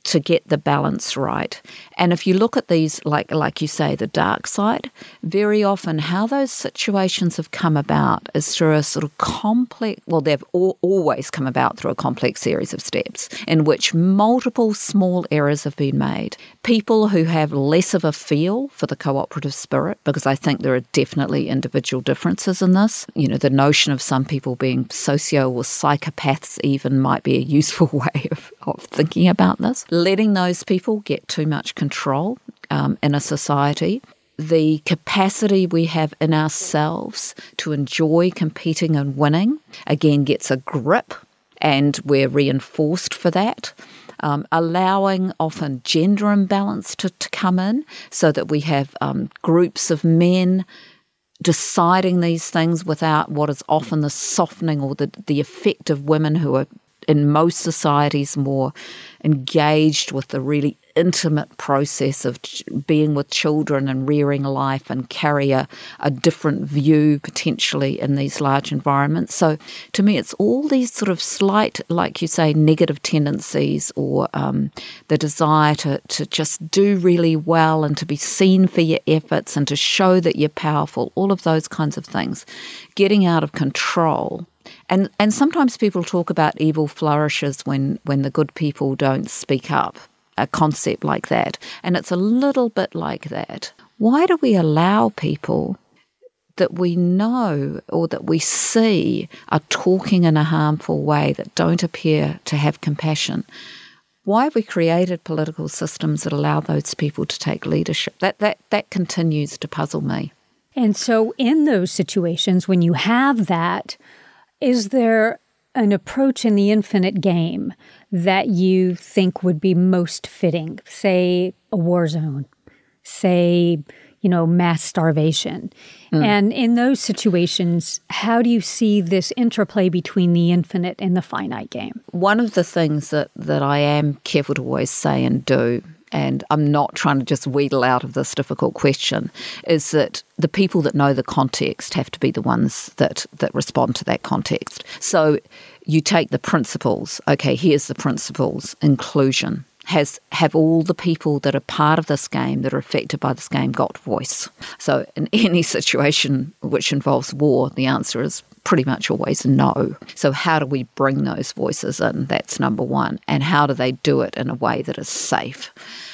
to get the balance right. And if you look at these, like like you say, the dark side, very often how those situations have come about is through a sort of complex, well, they've all, always come about through a complex series of steps in which multiple small errors have been made. People who have less of a feel for the cooperative spirit, because I think there are definitely individual differences in this. You know, the notion of some people being socio or psychopaths even might be a useful way of, of thinking about this. Letting those people get too much control um, in a society. The capacity we have in ourselves to enjoy competing and winning, again, gets a grip, and we're reinforced for that. Um, allowing often gender imbalance to, to come in so that we have um, groups of men deciding these things without what is often the softening or the, the effect of women who are in most societies more engaged with the really intimate process of ch- being with children and rearing life and carry a, a different view potentially in these large environments. So to me, it's all these sort of slight, like you say, negative tendencies or um, the desire to, to just do really well and to be seen for your efforts and to show that you're powerful, all of those kinds of things, getting out of control. And and sometimes people talk about evil flourishes when, when the good people don't speak up, a concept like that. And it's a little bit like that. Why do we allow people that we know or that we see are talking in a harmful way, that don't appear to have compassion? Why have we created political systems that allow those people to take leadership? That that that continues to puzzle me. And so in those situations, when you have that, is there an approach in the infinite game that you think would be most fitting? Say a war zone, say, you know, mass starvation. Mm. And in those situations, how do you see this interplay between the infinite and the finite game? One of the things that, that I am careful to always say and do, and I'm not trying to just wheedle out of this difficult question, is that the people that know the context have to be the ones that, that respond to that context. So you take the principles. Okay, here's the principles. Inclusion. Has have all the people that are part of this game, that are affected by this game, got voice? So in any situation which involves war, the answer is pretty much always no. So how do we bring those voices in? That's number one. And how do they do it in a way that is safe?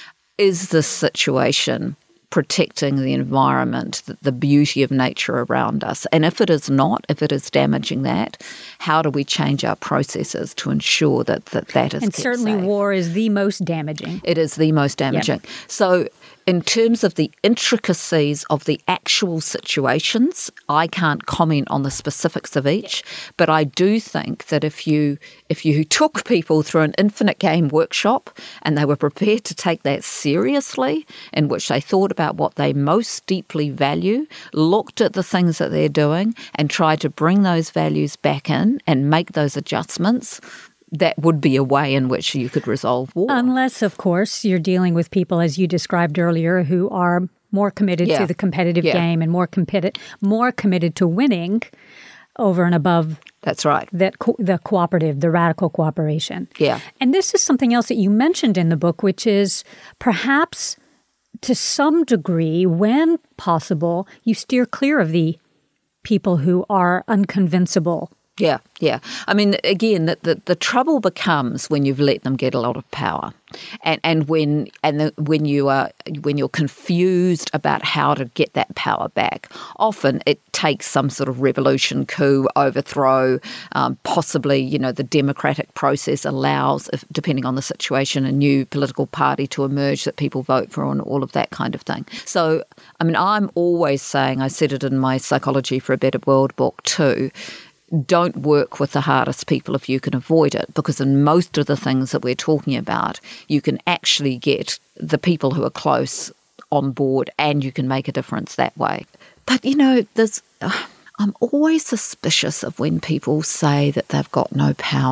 Is this situation protecting the environment, the, the beauty of nature around us? And if it is not, if it is damaging that, how do we change our processes to ensure that that, that is And kept certainly safe? War is the most damaging. It is the most damaging. Yep. So in terms of the intricacies of the actual situations, I can't comment on the specifics of each, but I do think that if you if you took people through an infinite game workshop and they were prepared to take that seriously, in which they thought about what they most deeply value, looked at the things that they're doing and tried to bring those values back in and make those adjustments, that would be a way in which you could resolve war. Unless, of course, you're dealing with people, as you described earlier, who are more committed yeah. to the competitive yeah. game and more committed, more committed to winning over and above. That's right. That co- the cooperative, the radical cooperation. Yeah. And this is something else that you mentioned in the book, which is perhaps to some degree, when possible, you steer clear of the people who are unconvincible. Yeah, yeah. I mean, again, the, the, the trouble becomes when you've let them get a lot of power, and and when and the, when you are when you're confused about how to get that power back. Often it takes some sort of revolution, coup, overthrow. Um, possibly, you know, the democratic process allows, if, depending on the situation, a new political party to emerge that people vote for, and all of that kind of thing. So, I mean, I'm always saying, I said it in my Psychology for a Better World book too, don't work with the hardest people if you can avoid it, because in most of the things that we're talking about, you can actually get the people who are close on board and you can make a difference that way. But, you know, there's, uh, I'm always suspicious of when people say that they've got no power.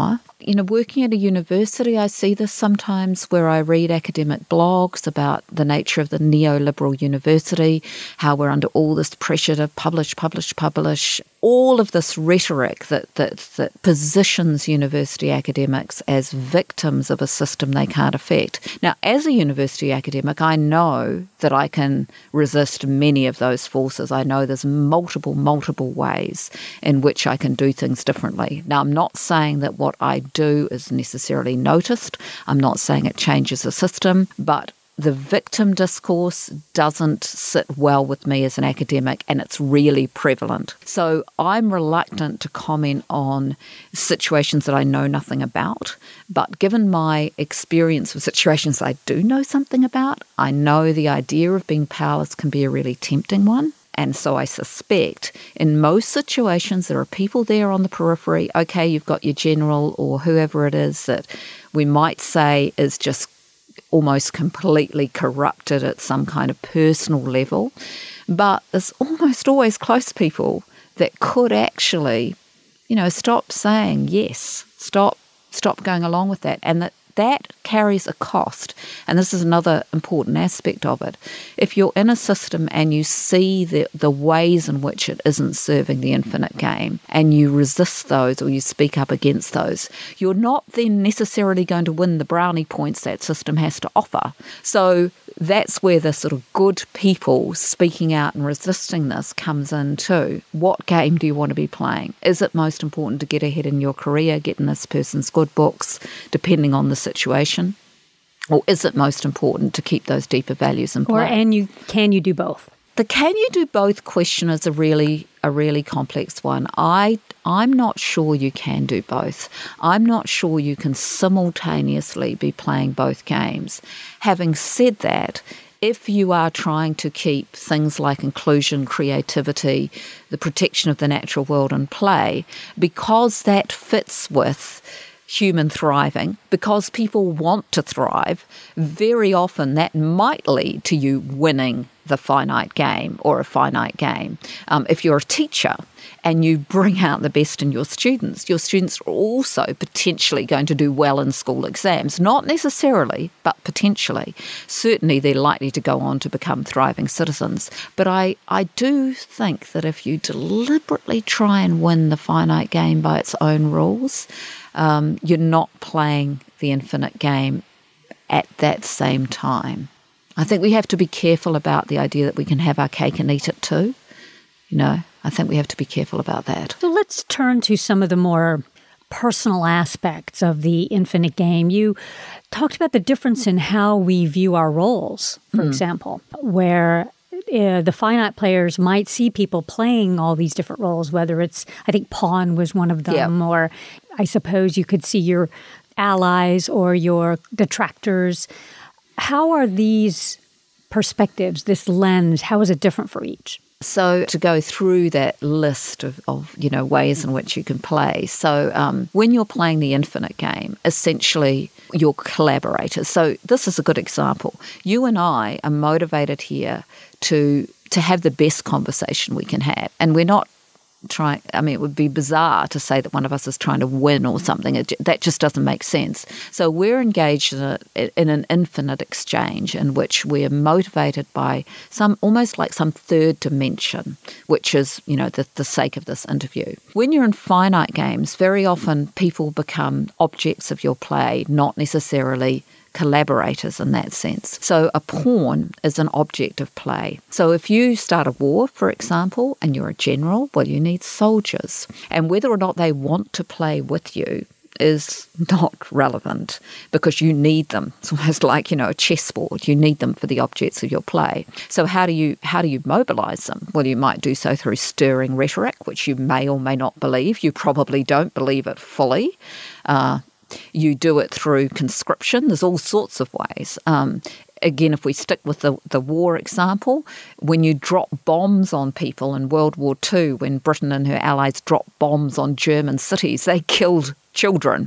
you know, working at a university, I see this sometimes where I read academic blogs about the nature of the neoliberal university, how we're under all this pressure to publish, publish, publish, all of this rhetoric that, that, that positions university academics as victims of a system they can't affect. Now, as a university academic, I know that I can resist many of those forces. I know there's multiple, multiple ways in which I can do things differently. Now, I'm not saying that what I do is necessarily noticed. I'm not saying it changes the system, but the victim discourse doesn't sit well with me as an academic, and it's really prevalent. So I'm reluctant to comment on situations that I know nothing about, but given my experience with situations I do know something about, I know the idea of being powerless can be a really tempting one. And so I suspect in most situations there are people there on the periphery. Okay, you've got your general or whoever it is that we might say is just almost completely corrupted at some kind of personal level. But there's almost always close people that could actually, you know, stop saying yes, stop stop going along with that. And that that carries a cost. And this is another important aspect of it. If you're in a system and you see the, the ways in which it isn't serving the infinite game, and you resist those or you speak up against those, you're not then necessarily going to win the brownie points that system has to offer. So that's where the sort of good people speaking out and resisting this comes in too. What game do you want to be playing? Is it most important to get ahead in your career, get in this person's good books, depending on the situation? Or is it most important to keep those deeper values in play? Or and you can you do both? The can you do both question is a really a really complex one. I I'm not sure you can do both. I'm not sure you can simultaneously be playing both games. Having said that, if you are trying to keep things like inclusion, creativity, the protection of the natural world in play, because that fits with human thriving, because people want to thrive, very often that might lead to you winning the finite game or a finite game. Um, if you're a teacher and you bring out the best in your students, your students are also potentially going to do well in school exams. Not necessarily, but potentially. Certainly they're likely to go on to become thriving citizens. But I, I do think that if you deliberately try and win the finite game by its own rules, um, you're not playing the infinite game at that same time. I think we have to be careful about the idea that we can have our cake and eat it too. You know, I think we have to be careful about that. So let's turn to some of the more personal aspects of the infinite game. You talked about the difference in how we view our roles, for mm. example, where uh, the finite players might see people playing all these different roles, whether it's, I think pawn was one of them, yep. or I suppose you could see your allies or your detractors. How are these perspectives, this lens, how is it different for each? So to go through that list of, of you know, ways in which you can play. So um, when you're playing the infinite game, essentially you're collaborators. So this is a good example. You and I are motivated here to to have the best conversation we can have. And we're not trying, I mean, it would be bizarre to say that one of us is trying to win or something. It, that just doesn't make sense. So we're engaged in, a, in an infinite exchange in which we're motivated by some, almost like some third dimension, which is, you know, the, the sake of this interview. When you're in finite games, very often people become objects of your play, not necessarily collaborators in that sense. So a pawn is an object of play. So if you start a war, for example, and you're a general, well, you need soldiers. And whether or not they want to play with you is not relevant because you need them. It's almost like, you know, a chessboard. You need them for the objects of your play. So how do you how do you mobilize them? Well, you might do so through stirring rhetoric, which you may or may not believe. You probably don't believe it fully. Uh, You do it through conscription. There's all sorts of ways. Um, again, if we stick with the, the war example, when you drop bombs on people in World War Two, when Britain and her allies dropped bombs on German cities, they killed children.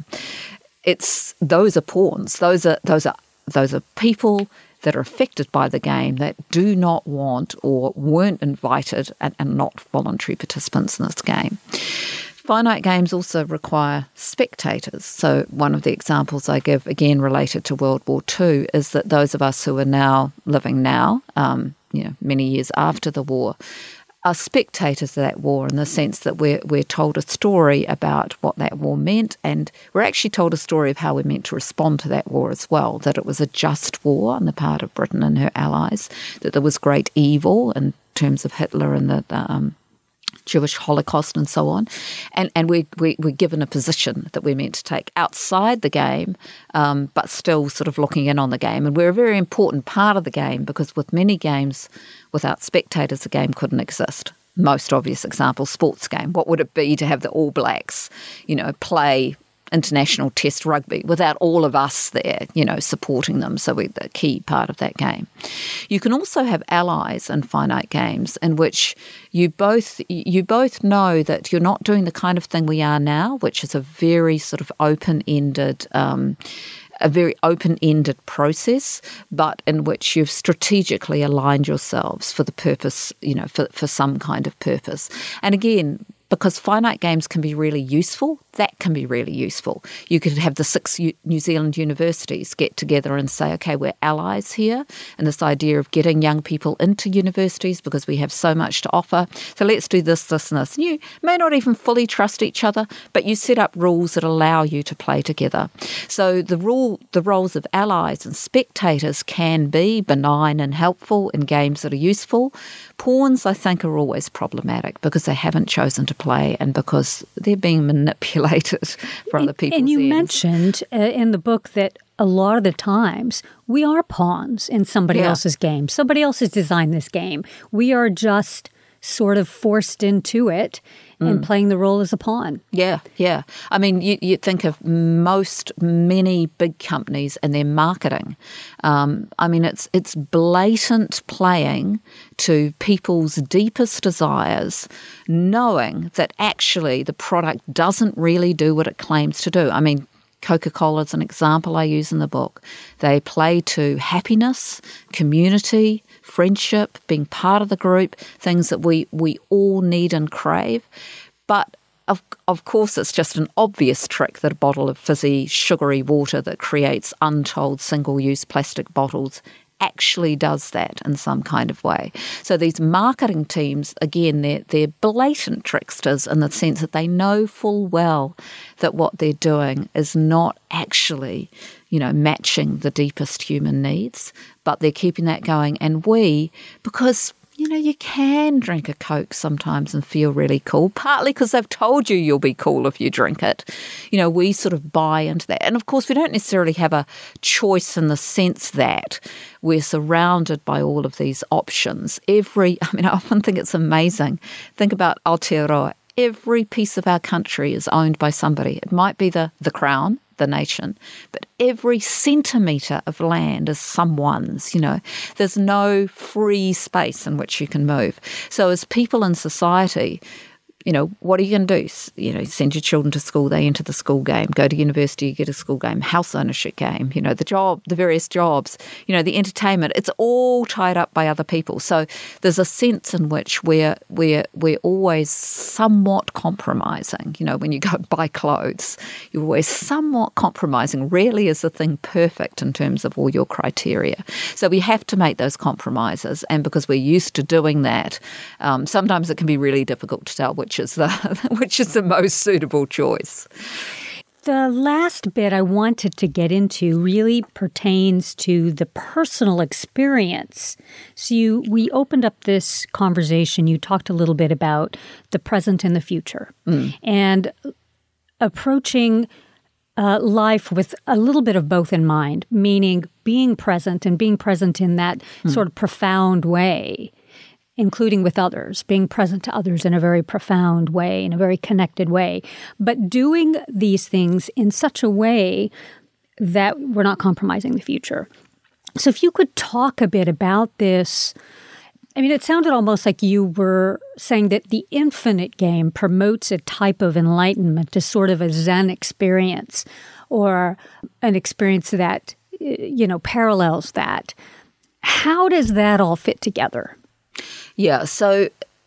It's those are pawns. Those are those are those are people that are affected by the game that do not want or weren't invited and are not voluntary participants in this game. finite games also require spectators. So one of the examples I give, again related to World War Two, is that those of us who are now living now, um, you know, many years after the war, are spectators of that war, in the sense that we're, we're told a story about what that war meant, and we're actually told a story of how we're meant to respond to that war as well, that it was a just war on the part of Britain and her allies, that there was great evil in terms of Hitler and the, the um, Jewish Holocaust and so on, and and we, we, we're given a position that we're meant to take outside the game, um, but still sort of looking in on the game. And we're a very important part of the game, because with many games, without spectators, the game couldn't exist. Most obvious example, sports game. What would it be to have the All Blacks, you know, play international test rugby without all of us there, you know, supporting them? So we're the key part of that game. You can also have allies in finite games, in which you both you both know that you're not doing the kind of thing we are now, which is a very sort of open-ended um, a very open-ended process, but in which you've strategically aligned yourselves for the purpose, you know, for, for some kind of purpose. And again, because finite games can be really useful, that can be really useful. You could have the six U- New Zealand universities get together and say, okay, we're allies here, and this idea of getting young people into universities because we have so much to offer. So let's do this, this, and this. And you may not even fully trust each other, but you set up rules that allow you to play together. So the rule, the roles of allies and spectators can be benign and helpful in games that are useful. Pawns, I think, are always problematic because they haven't chosen to play and because they're being manipulated for other people's And you ends. mentioned uh, in the book that a lot of the times we are pawns in somebody Yeah. else's game. Somebody else has designed this game. We are just sort of forced into it and playing the role as a pawn. Yeah, yeah. I mean, you, you think of most, many big companies and their marketing. Um, I mean, it's it's blatant playing to people's deepest desires, knowing that actually the product doesn't really do what it claims to do. I mean, Coca-Cola is an example I use in the book. They play to happiness, community, friendship, being part of the group, things that we, we all need and crave. But of, of course, it's just an obvious trick that a bottle of fizzy, sugary water that creates untold single-use plastic bottles actually does that in some kind of way. So these marketing teams, again, they're, they're blatant tricksters in the sense that they know full well that what they're doing is not actually, you know, matching the deepest human needs, but they're keeping that going. And we, because you know, you can drink a Coke sometimes and feel really cool, partly because they've told you you'll be cool if you drink it. You know, we sort of buy into that. And of course, we don't necessarily have a choice in the sense that we're surrounded by all of these options. Every, I mean, I often think it's amazing. Think about Aotearoa. Every piece of our country is owned by somebody. It might be the, the Crown, the nation, but every centimetre of land is someone's, you know. There's no free space in which you can move. So as people in society, you know, what are you going to do? You know, send your children to school, they enter the school game. Go to university, you get a school game. House ownership game, you know, the job, the various jobs, you know, the entertainment. It's all tied up by other people. So there's a sense in which we're, we're, we're always somewhat compromising. You know, when you go buy clothes, you're always somewhat compromising. Rarely is the thing perfect in terms of all your criteria. So we have to make those compromises. And because we're used to doing that, um, sometimes it can be really difficult to tell which is the which is the most suitable choice. The last bit I wanted to get into really pertains to the personal experience. So you, we opened up this conversation. You talked a little bit about the present and the future, mm. and approaching uh, life with a little bit of both in mind, meaning being present and being present in that mm. sort of profound way, including with others, being present to others in a very profound way, in a very connected way, but doing these things in such a way that we're not compromising the future. So if you could talk a bit about this, I mean, it sounded almost like you were saying that the infinite game promotes a type of enlightenment, a sort of a Zen experience, or an experience that, you know, parallels that. How does that all fit together? Yeah, so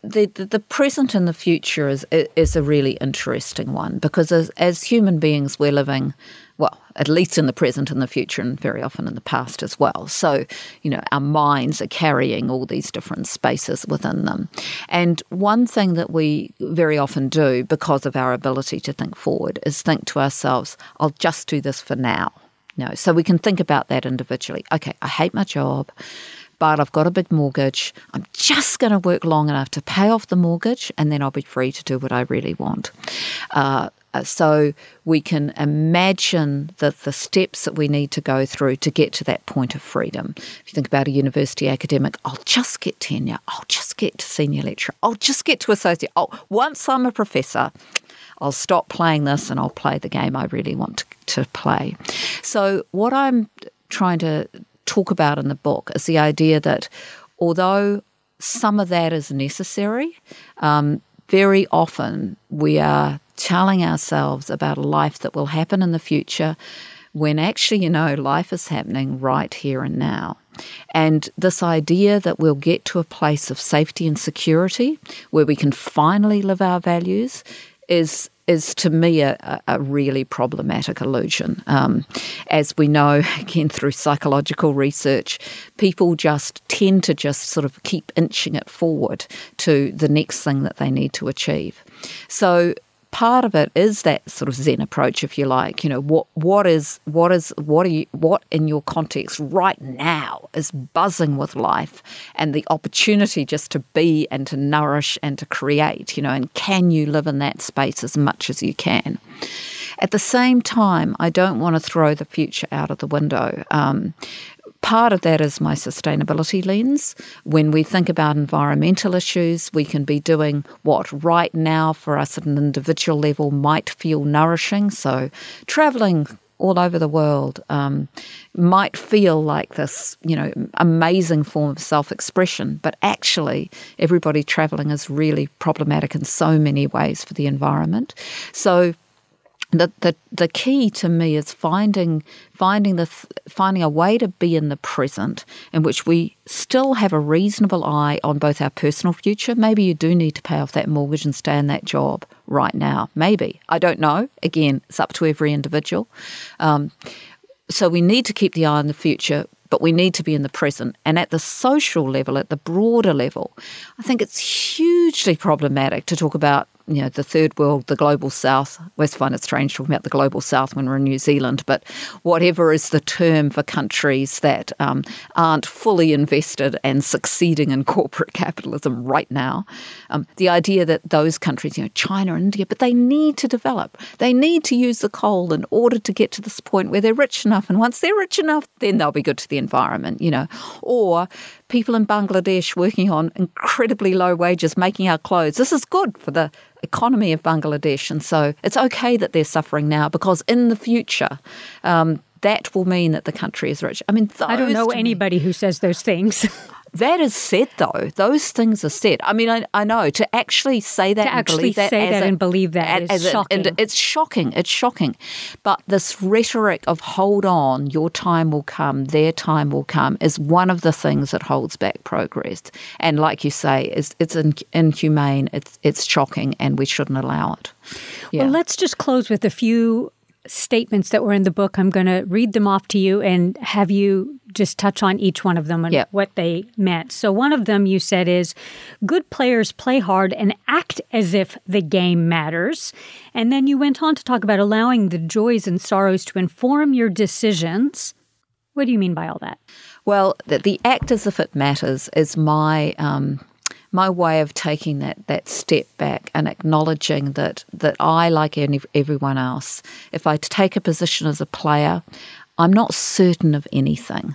the, the the present and the future is is a really interesting one, because as as human beings we're living, well, at least in the present and the future, and very often in the past as well. So, you know, our minds are carrying all these different spaces within them. And one thing that we very often do, because of our ability to think forward, is think to ourselves, I'll just do this for now. You know, so we can think about that individually. Okay, I hate my job, but I've got a big mortgage. I'm just going to work long enough to pay off the mortgage, and then I'll be free to do what I really want. Uh, so we can imagine the, the steps that we need to go through to get to that point of freedom. If you think about a university academic, I'll just get tenure. I'll just get to senior lecturer. I'll just get to associate. Oh, once I'm a professor, I'll stop playing this and I'll play the game I really want to, to play. So what I'm trying to talk about in the book is the idea that although some of that is necessary, um, very often we are telling ourselves about a life that will happen in the future when actually, you know, life is happening right here and now. And this idea that we'll get to a place of safety and security where we can finally live our values is is to me a, a really problematic illusion. Um, as we know, again, through psychological research, people just tend to just sort of keep inching it forward to the next thing that they need to achieve. So part of it is that sort of Zen approach, if you like. You know, what what is what is what are you what in your context right now is buzzing with life and the opportunity just to be and to nourish and to create, you know, and can you live in that space as much as you can? At the same time, I don't want to throw the future out of the window. Um, Part of that is my sustainability lens. When we think about environmental issues, we can be doing what right now for us at an individual level might feel nourishing. So travelling all over the world um, might feel like this, you know, amazing form of self-expression, but actually everybody travelling is really problematic in so many ways for the environment. So The, the the key to me is finding finding the finding a way to be in the present in which we still have a reasonable eye on both our personal future. Maybe you do need to pay off that mortgage and stay in that job right now. Maybe. I don't know. Again, it's up to every individual. Um, so we need to keep the eye on the future, but we need to be in the present. And at the social level, at the broader level, I think it's hugely problematic to talk about, you know, the third world, the global south. We find it strange talking about the global south when we're in New Zealand, but whatever is the term for countries that um, aren't fully invested and succeeding in corporate capitalism right now, um, the idea that those countries, you know, China and India, but they need to develop. They need to use the coal in order to get to this point where they're rich enough, and once they're rich enough, then they'll be good to the environment, you know. Or people in Bangladesh working on incredibly low wages, making our clothes. This is good for the economy of Bangladesh, and so it's okay that they're suffering now, because in the future, um, that will mean that the country is rich. I mean, I don't know anybody me, who says those things. That is said, though. Those things are said. I mean, I, I know to actually say that, to and actually believe that, say that a, and believe that as is a, shocking. And it's shocking. It's shocking. But this rhetoric of "hold on, your time will come, their time will come" is one of the things that holds back progress. And like you say, it's, it's in, inhumane. It's it's shocking, and we shouldn't allow it. Yeah. Well, let's just close with a few statements that were in the book. I'm going to read them off to you and have you just touch on each one of them and yep. what they meant. So one of them you said is, good players play hard and act as if the game matters. And then you went on to talk about allowing the joys and sorrows to inform your decisions. What do you mean by all that? Well, the, the act as if it matters is my... Um, my way of taking that that step back and acknowledging that that I, like any, everyone else, if I take a position as a player, I'm not certain of anything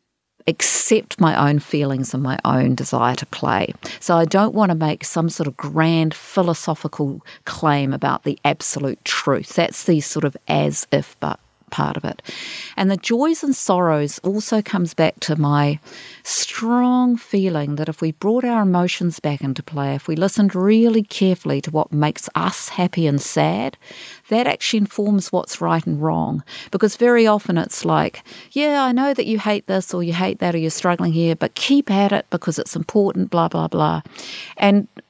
except my own feelings and my own desire to play. So I don't want to make some sort of grand philosophical claim about the absolute truth. That's the sort of as if but part of it. And the joys and sorrows also comes back to my strong feeling that if we brought our emotions back into play, if we listened really carefully to what makes us happy and sad, that actually informs what's right and wrong. Because very often it's like, yeah, I know that you hate this or you hate that or you're struggling here, but keep at it because it's important, blah, blah, blah. And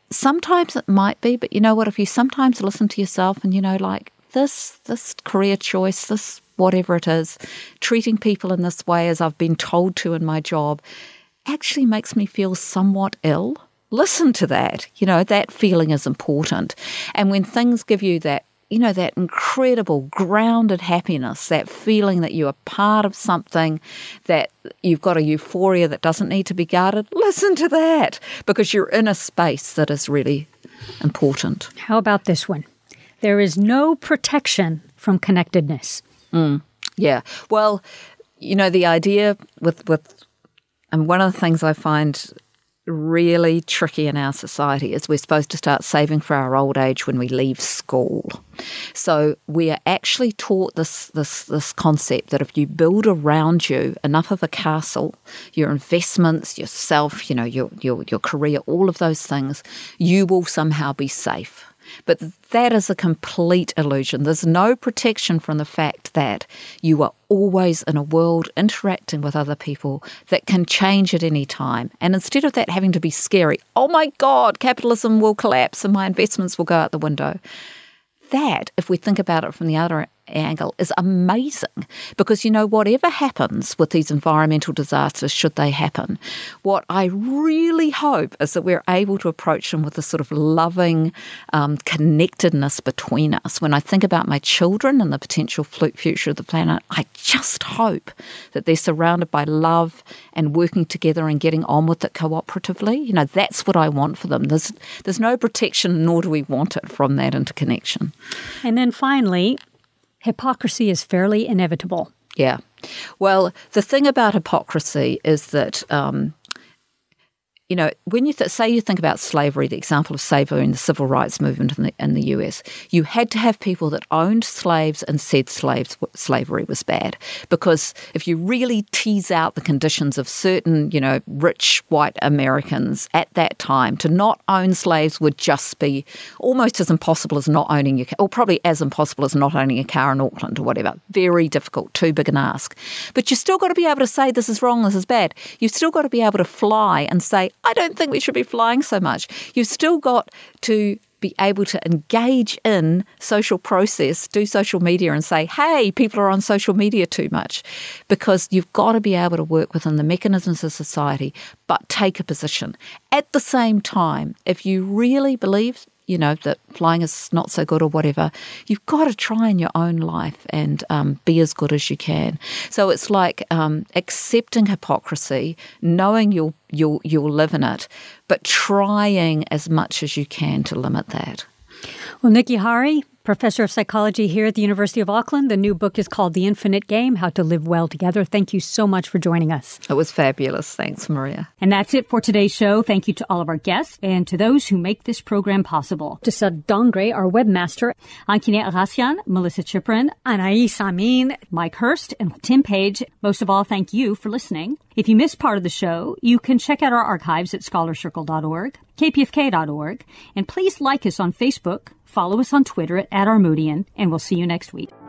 sometimes it might be, but you know what? If you sometimes listen to yourself and, you know, like this, this career choice, this whatever it is, treating people in this way as I've been told to in my job actually makes me feel somewhat ill. Listen to that. You know, that feeling is important. And when things give you that, you know, that incredible grounded happiness, that feeling that you are part of something, that you've got a euphoria that doesn't need to be guarded, listen to that, because you're in a space that is really important. How about this one? There is no protection from connectedness. Mm, yeah. Well, you know, the idea with, with, and one of the things I find really tricky in our society is we're supposed to start saving for our old age when we leave school. So we are actually taught this this this concept that if you build around you enough of a castle, your investments, yourself, you know, your your your career, all of those things, you will somehow be safe. But that is a complete illusion. There's no protection from the fact that you are always in a world interacting with other people that can change at any time. And instead of that having to be scary, oh my God, capitalism will collapse and my investments will go out the window. That, if we think about it from the other angle, is amazing because, you know, whatever happens with these environmental disasters, should they happen, what I really hope is that we're able to approach them with this sort of loving um, connectedness between us. When I think about my children and the potential future of the planet, I just hope that they're surrounded by love and working together and getting on with it cooperatively. You know, that's what I want for them. There's, there's no protection, nor do we want it from that interconnection. And then finally, hypocrisy is fairly inevitable. Yeah. Well, the thing about hypocrisy is that, um, you know, when you th- say you think about slavery, the example of slavery in the civil rights movement in the, in the U S, you had to have people that owned slaves and said slaves slavery was bad. Because if you really tease out the conditions of certain, you know, rich white Americans at that time, to not own slaves would just be almost as impossible as not owning your car, or probably as impossible as not owning a car in Auckland or whatever. Very difficult, too big an ask. But you've still got to be able to say this is wrong, this is bad. You've still got to be able to fly and say, I don't think we should be flying so much. You've still got to be able to engage in social process, do social media and say, hey, people are on social media too much, because you've got to be able to work within the mechanisms of society, but take a position. At the same time, if you really believe, you know, that flying is not so good or whatever, you've got to try in your own life and um, be as good as you can. So it's like um, accepting hypocrisy, knowing you'll, you'll, you'll live in it, but trying as much as you can to limit that. Well, Nikki Hari, Professor of Psychology here at the University of Auckland. The new book is called The Infinite Game, How to Live Well Together. Thank you so much for joining us. It was fabulous. Thanks, Maria. And that's it for today's show. Thank you to all of our guests and to those who make this program possible. To Sud Dongre, our webmaster, Ankine Arasian, Melissa Chiprin, Anais Amin, Mike Hurst, and Tim Page. Most of all, thank you for listening. If you missed part of the show, you can check out our archives at scholar circle dot org, k p f k dot org, and please like us on Facebook, follow us on Twitter at, at Armoodian, and we'll see you next week.